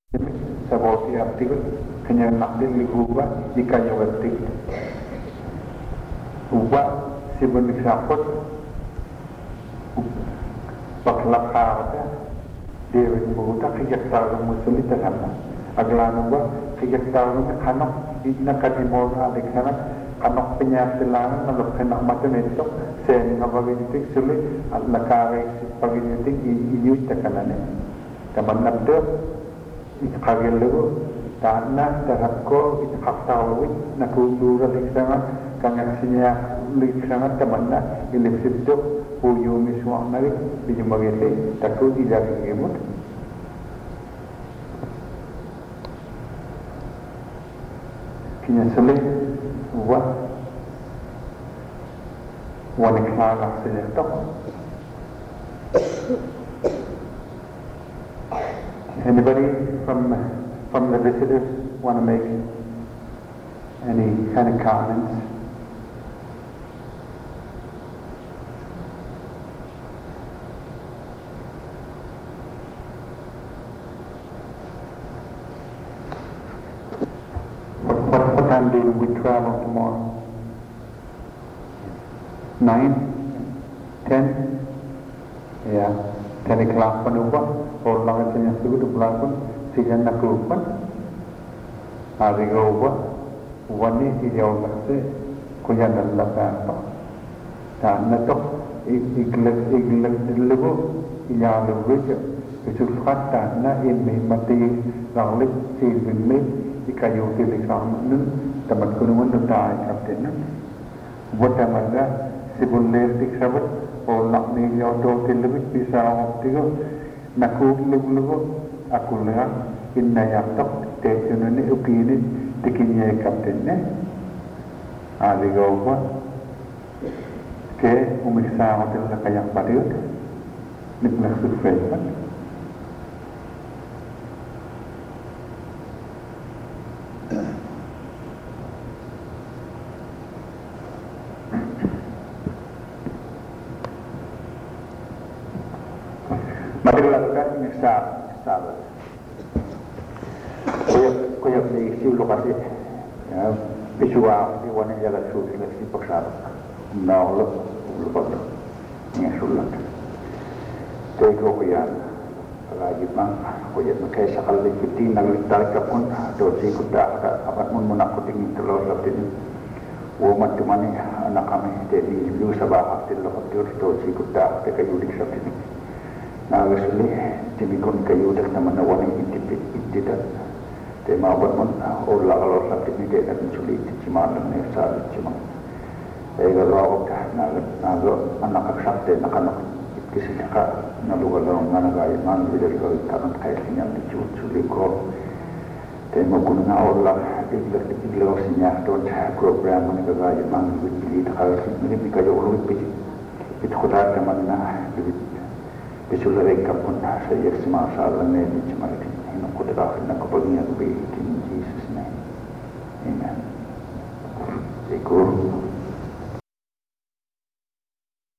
Saboti artikel kanya nakdil liguba ikanya wati uba sibun disapot paklakata dewi buta kiyaktar musuli tangan aglano ba kiyaktar kanok nakadimol alexana kanok penyaselan nalok kanak mateneto sen ngabaginitik suli at nakare paginitik iyut takanane kaman nabdo ikagelo tanah terhadap itaktawi nakundura liksana kangaksinya liksana temanna ilim situ puyu miswa nari bijumagete takut tidak gemut kinya sele wa wanikala sejato anybody from the visitors want to make any kind of comments? What time do we travel tomorrow? 9? 10? Yeah. 10 o'clock penumpang, orang yang sudah berlaku, siang nak lupa, hari kau wani hijau nasi, kuya dalam apa, dan nato ikhlas lebu, yang lebu itu fakta, na ini mati ranglik sihbinmi, ikayu tilik saman, teman kunuman doa kapten, buat temannya sibunler tiksabat. Nak ni yodo tilbit bisa tigo nakul lugu aku lihat inna yatok tejenani ukini tikinya kapten ne ali gawa ke umiksa hotel kayak pariut niklah survei kan mari lakukan sahabat. Koyak di isi lokasi, ya, visual di mana jalan sulit lagi pasar, naulak lupa yang sulit. Teko koyak lagi bang, koyak makai sakal lagi nang tarik kapun, dosi kuda apa pun menakutin telur lagi ni. Woman tu mana anak kami jadi lu sabah hati lokasi dosi kuda teka yudik sabti ni. Nagasuli timikon kayu dak naman nawan intipit tidak tema bermon olah kalau sakit ni dia nak menculi ciman dan nesa ciman. Ega rawat naga anak sakit nak anak kisah nak nalu kalau mana gaya mana bila kalau tangan kaya sinyal diculi ko tema guna olah ilah sinyal don program mana gaya mana bila kalau ini bikayo ulu itu kota teman nah Bisul mereka pun saya semasa lama ni cuma itu, nak kuda nak kebagian lebih in Jesus name, Amen. Ikut.